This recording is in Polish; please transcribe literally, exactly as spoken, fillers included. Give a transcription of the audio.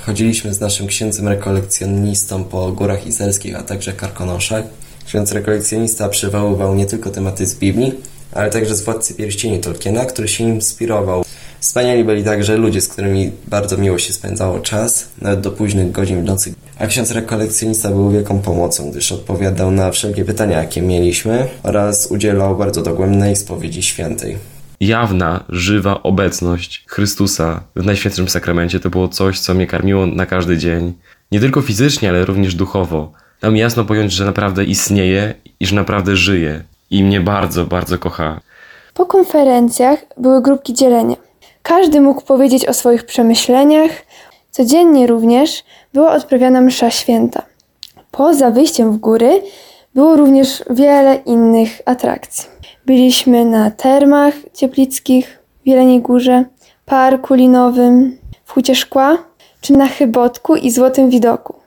Chodziliśmy z naszym księdzem rekolekcjonistą po górach izelskich, a także Karkonoszach. Ksiądz rekolekcjonista przywoływał nie tylko tematy z Biblii, ale także z Władcy Pierścieni Tolkiena, który się inspirował. Wspaniali byli także ludzie, z którymi bardzo miło się spędzało czas, nawet do późnych godzin w nocy. A ksiądz rekolekcjonista był wielką pomocą, gdyż odpowiadał na wszelkie pytania, jakie mieliśmy, oraz udzielał bardzo dogłębnej spowiedzi świętej. Jawna, żywa obecność Chrystusa w Najświętszym Sakramencie to było coś, co mnie karmiło na każdy dzień. Nie tylko fizycznie, ale również duchowo. Dał mi jasno pojąć, że naprawdę istnieje i że naprawdę żyje. I mnie bardzo, bardzo kocha. Po konferencjach były grupki dzielenia. Każdy mógł powiedzieć o swoich przemyśleniach. Codziennie również była odprawiana msza święta. Poza wyjściem w góry było również wiele innych atrakcji. Byliśmy na termach cieplickich w Jeleniej Górze, parku linowym, w Hucie Szkła, czy na Chybotku i Złotym Widoku.